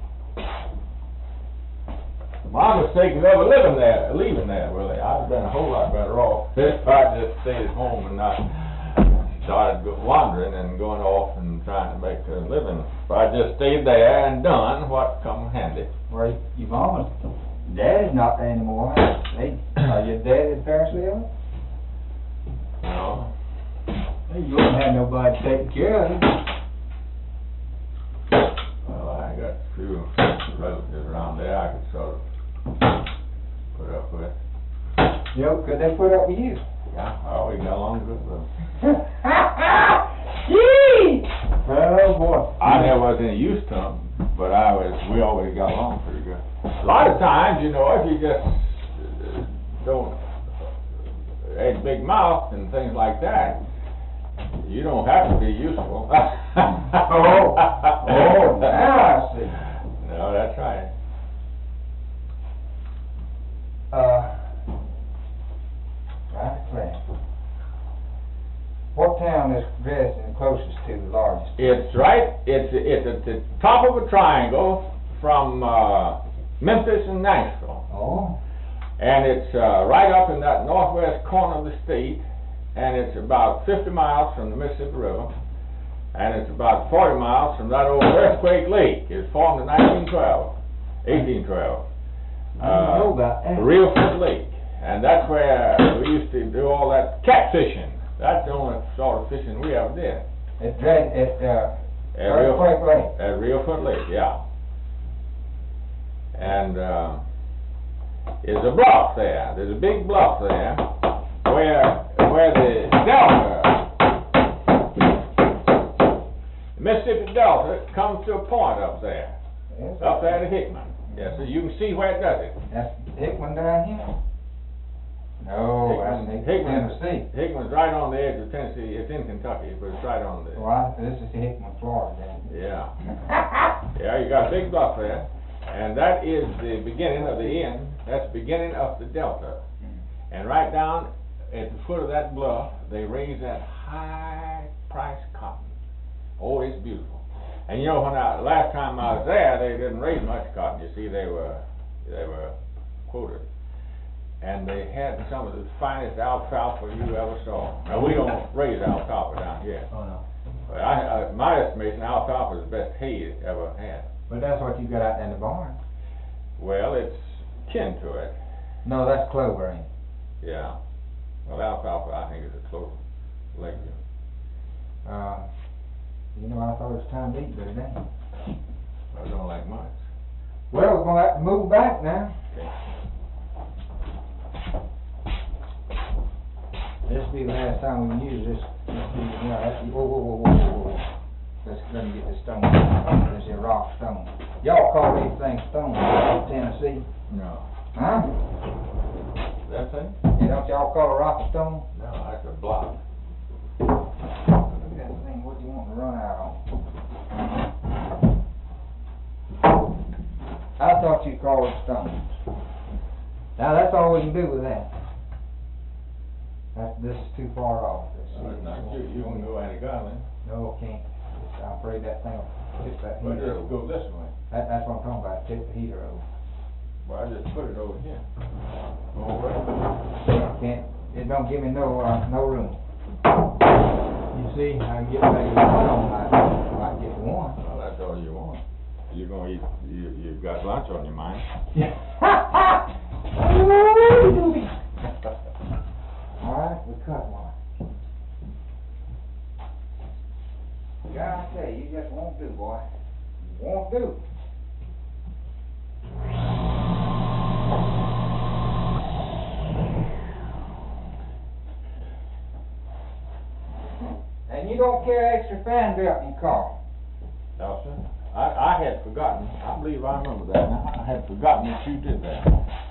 My mistake is ever living there, leaving there, Willie. I'd have been a whole lot better off if I just stayed at home and not started go- wandering and going off and trying to make a living. If I just stayed there and done what come handy. Well, your mama, daddy's not there anymore. Hey, are your dad and parents living? No. Hey, you wouldn't have nobody taking care of you. Well, I got a few relatives around there I could sort of put up with. You know, could they put up with you? Yeah, I always got along good with them. Gee! Oh, boy. I never was any use to them, but I was, we always got along pretty good. A lot of times, you know, if you just uh, don't have a big mouth and things like that, you don't have to be useful. Oh, oh, now I see. No, that's right. Uh, right there. What town is Dresden closest to, the largest? It's right, it's, it's at the top of a triangle from uh, Memphis and Nashville. Oh. And it's uh, right up in that northwest corner of the state, and it's about fifty miles from the Mississippi River, and it's about forty miles from that old Earthquake Lake. It was formed in nineteen twelve, eighteen twelve. I didn't know about that. Real Foot Lake. And that's where we used to do all that catfishing. That's the only sort of fishing we ever did. At Dred, at, uh, At Real, Earthquake Lake. at Real Foot Lake, yeah. And uh, there's a bluff there. There's a big bluff there where where the Delta, the Mississippi Delta, comes to a point up there, Yes, up there at Hickman. Yeah, so you can see where it does it. That's Hickman down here? No, that's Hickman- Hickman, Hickman- Tennessee. Hickman's right on the edge of Tennessee. It's in Kentucky, but it's right on the. Well, I- this is Hickman, Florida, then. Yeah. Yeah, you got a big bluff there, and that is the beginning of the end. That's the beginning of the Delta. And right down at the foot of that bluff, they raise that high-priced cotton. Oh, it's beautiful. And you know, when I, last time I was there, they didn't raise much cotton. You see, they were, they were quoted. And they had some of the finest alfalfa you ever saw. Now, we don't raise alfalfa down here. Oh, no. But I, uh, my estimation, alfalfa is the best hay it ever had. But that's what you got out in the barn. Well, it's kin to it, No, that's clover, ain't it? yeah. Well, alfalfa, I think, is a clover legume. Uh, you know, I thought it was time to eat, but it ain't. I don't like much. Well, we're gonna have to move back now. Okay. This will be the last time we can use this. Yeah, that's, whoa, whoa, whoa, whoa, whoa, whoa. Let's, let me get this stone. This here rock stone. Y'all call these things stones in Tennessee? No. Huh? That thing? Yeah, don't y'all call a rock a stone? No, that's a block. Look at that thing, what do you want to run out on? I thought you called it stones. Now, that's all we can do with that. That's, this is too far off. This Uh, is- not you, you can go any garland, No, can't. It's- I'm afraid that thing will tip that but heater. it'll go this way. That, that's what I'm talking about, tip the heater over. Well, I just put it over here. All right. Can't, it don't give me no, uh, no room. You see, I can get maybe one on my, I might get one. Well, that's all you want. You're gonna eat, you, you've got lunch on your mind. Yeah. All right, we cut one. God, I tell you, you just won't do, boy. You won't do. And you don't carry extra fan belt in your car. No, sir. I, I had forgotten, I believe I remember that now. I had forgotten that you did that.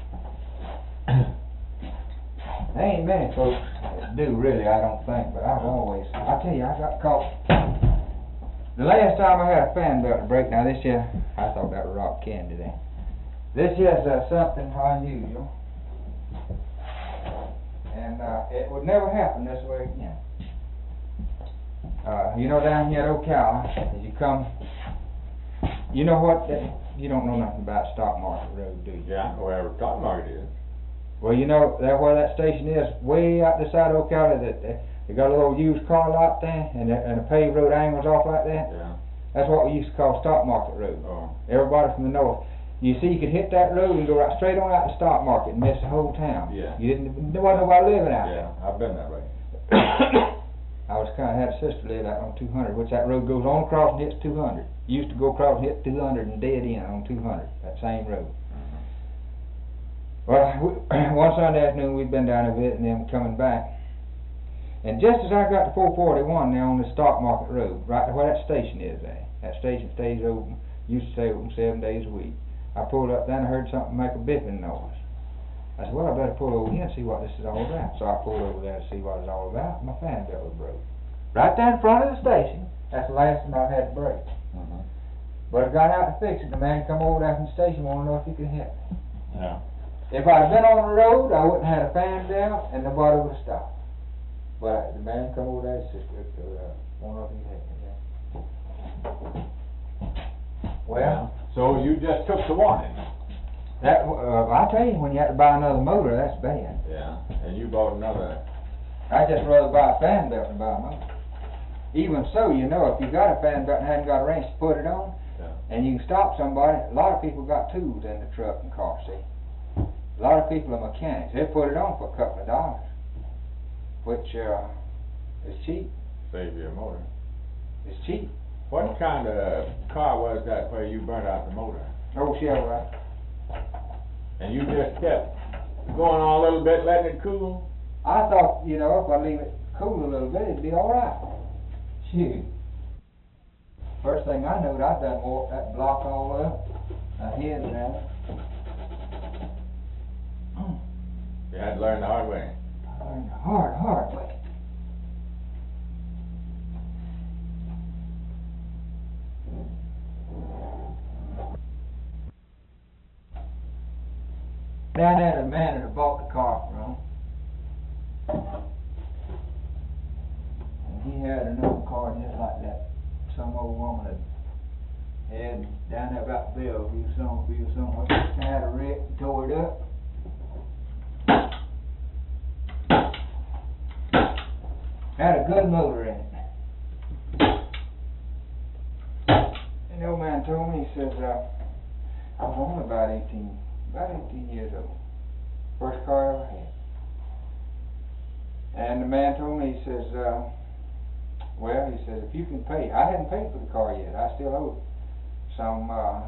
There ain't many folks that do really, I don't think, but I've always, I tell you, I got caught. The last time I had a fan belt to break, now this year, I thought that was rock candy then. This year's uh, something unusual. And uh, it would never happen this way again. Uh, you know, down here at Ocala, as you come You know what, that- you don't know nothing about Stock Market Road, do you? Yeah, wherever the stock market is. Well, you know, that where that station is, way out this side of Ocala, that, that, they got a little used car lot there, and a, and a paved road angles off like that. Yeah. That's what we used to call Stock Market Road. Oh. Everybody from the north. You see, you could hit that road and go right straight on out the stock market and miss the whole town. Yeah. You didn't, there wasn't nobody living out Yeah, I've been that way. there. I was kinda, had a sister live out on two hundred, which that road goes on across and hits two hundred. Used to go across and hit two hundred and dead end on two hundred, that same road. Mm-hmm. Well, we, one Sunday afternoon, we'd been down there visiting them, coming back. And just as I got to four forty-one now on the Stock Market Road, right where that station is there, that station stays open, used to stay open seven days a week. I pulled up then, I heard something make a bipping noise. I said, well, I better pull over here and see what this is all about. So I pulled over there to see what it's all about. My fan belt was broke. Right there in front of the station. That's the last time I had to break. Mm-hmm. But I got out to fix it. The man come over there from the station, wanted to know if he could help me. Yeah. If I'd been on the road, I wouldn't have had a fan belt and nobody would have stopped. But the man come over there and said, uh, wanted to know if he could help me. Yeah. Well, So you just took the warning? that, uh, I tell you, when you have to buy another motor, that's bad. Yeah, and you bought another. I'd just rather buy a fan belt than buy a motor. Even so, you know, if you got a fan belt and hadn't got a wrench to put it on, Yeah. and you can stop somebody, a lot of people got tools in the truck and car, see. A lot of people are mechanics. They put it on for a couple of dollars, which uh, is cheap. Save you a motor. It's cheap. What kind of car was that where you burnt out the motor? Oh, Chevrolet. And you just kept going on a little bit, letting it cool? I thought, you know, if I leave it cool a little bit, it'd be all right. Shoot. First thing I knew, I'd done wore that block all up. I hid now. Mm. You had to learn the hard way. I learned the hard, hard way. Down there, the man that I bought the car from, and he had another car just like that. Some old woman had had down there about Bellevue, Summerville, somewhere. Had a wreck, tore it up. Had a good motor in it. And the old man told me, he says, uh, I was only about eighteen, about eighteen years old. First car I ever had. And the man told me, he says, uh, well, he says, if you can pay, I hadn't paid for the car yet. I still owe some uh,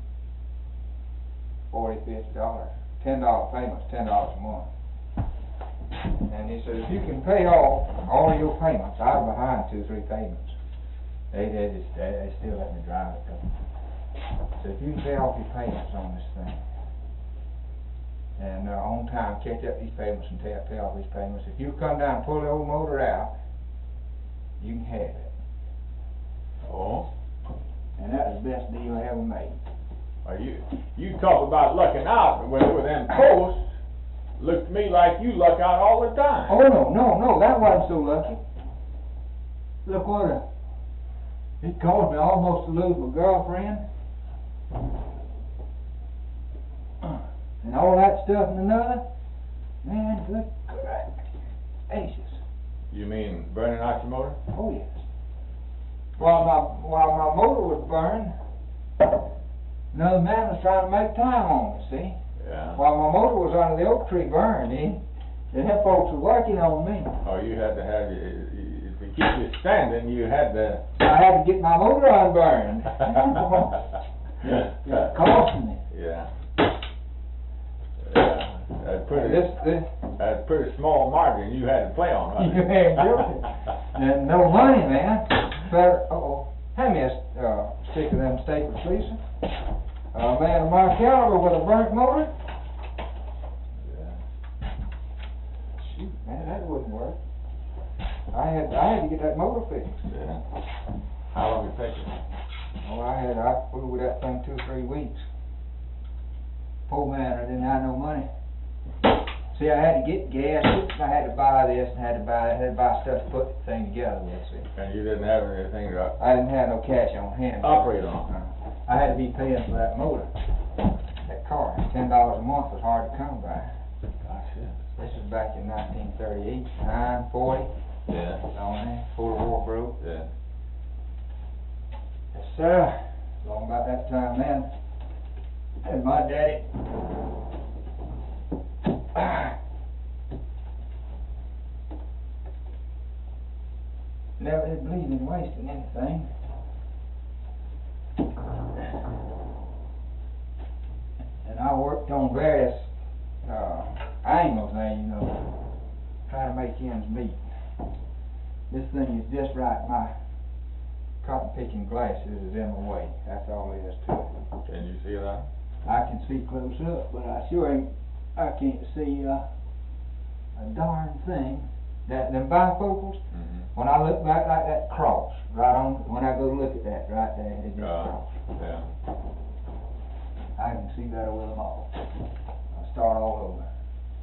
forty, fifty dollars, ten dollar payments, ten dollars a month. And he said, if you can pay off all of your payments, I was behind two or three payments. They they just they, they still let me drive it though. So if you can pay off your payments on this thing, and uh, on time catch up these payments and pay, pay off these payments, if you come down and pull the old motor out, you can have it. Oh? And that was the best deal I ever made. Are you you talk about lucking out when there were them posts. Looked to me like you luck out all the time. Oh no, no, no, that wasn't so lucky. Look what a, it caused me almost to lose my girlfriend. And all that stuff and another. Man, good gracious. You mean burning out your motor? Oh yes. While my while my motor was burned, another man was trying to make time on me, see? Yeah. While my motor was under the oak tree burning, and them folks were working on me. Oh, you had to have, you- you- to keep you standing, you had to... I had to get my motor unburned. It cost me. Yeah. Yeah. That's pretty, This, this, that's pretty small margin you had to play on, wasn't You it? ain't joking. And no money, man. But, uh-oh, hand me a uh, stick of them staples, Lisa. A man of my caliber with a burnt motor? Yeah. Shoot, man, that wouldn't work. I had, I had to get that motor fixed. Yeah. How long did it take you? Oh, I had, I flew with that thing two or three weeks. Poor man, I didn't have no money. See, I had to get gas, I had to buy this, and had to buy, I had to buy stuff to put the thing together with, see. And you didn't have anything to I didn't have no cash on hand. operate on? Uh, I had to be paying for that motor, that car. Ten dollars a month was hard to come by. Gosh, yeah. This was back in nineteen thirty-eight, nine, forty, Yeah. on there, before the war broke. Yeah. Yes, sir. Long about that time then. And my daddy. Never did believe in wasting anything. And I worked on various uh, angles there, you know, trying to make ends meet. This thing is just right. My cotton picking glasses is in my way. That's all there is to it. Can you see that? I can see close up, but I sure ain't, I can't see uh, a darn thing. That, them bifocals, Mm-hmm. when I look back like that cross, right on, when I go to look at that, right there, it just Uh, cross. yeah. I can see better with them all. I'll start all over.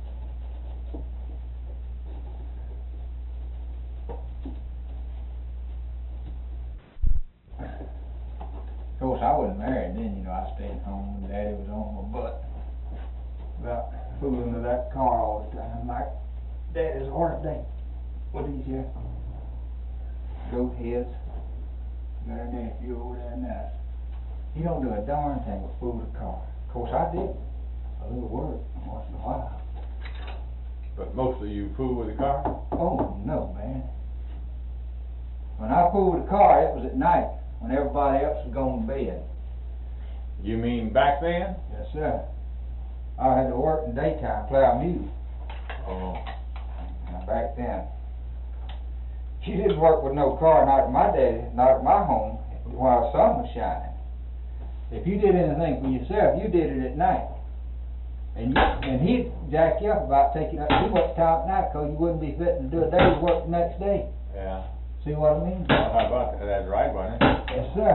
Of course, I wasn't married then, you know, I stayed home and Daddy was on my butt about fooling with that car all the time, like Daddy's hard day. What these here? Goat heads. Got a nephew over there now. He don't do a darn thing but fool the car. Of course, I did a little work once in a while. But mostly you fool with the car? Oh, no, man. When I fooled the car, it was at night, when everybody else was going to bed. You mean back then? Yes, sir. I had to work in the daytime, plow music. Oh. Now, back then, you didn't work with no car, not at my daddy, not at my home, while the sun was shining. If you did anything for yourself, you did it at night. And you, and he'd jack you up about taking up too much time at night, because you wouldn't be fitting to do a day's work the next day. Yeah. See what I mean? Well, how about that? That's right, wasn't it? Yes, sir.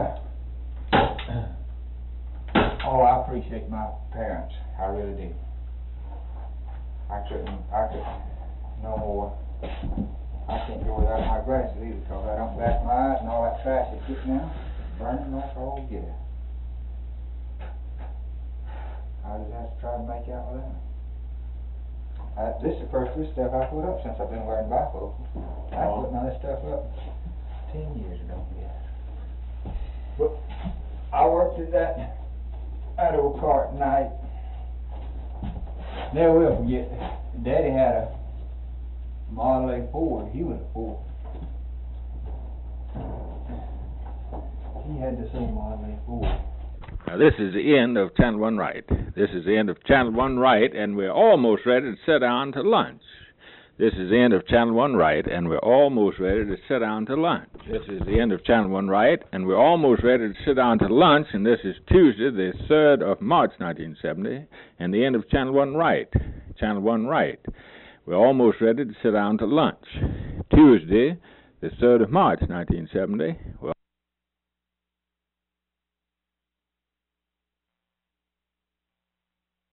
Oh, I appreciate my parents. I really do. I couldn't, I couldn't, no more. I can't go without my glasses either, because I don't back my eyes and all that trash that's getting out, burning like all get out. I just have to try to make out with that. I, this is the first of this stuff I put up since I've been wearing bifocals. I Oh. put none of this stuff up ten years ago, yeah. But I worked at that, that old car at night. Never will forget, Daddy had a Model A Ford. He was a Ford. He had the same Model A Ford. Now, this is the end of Channel One Right. This is the end of Channel One Right, and we're almost ready to sit down to lunch. This is the end of Channel One Right, and we're almost ready to sit down to lunch. This is the end of Channel One Right, and we're almost ready to sit down to lunch, and this is Tuesday, the third of March, nineteen seventy, and the end of Channel One Right. Channel One Right. We're almost ready to sit down to lunch. Tuesday, the third of March, nineteen seventy. Well,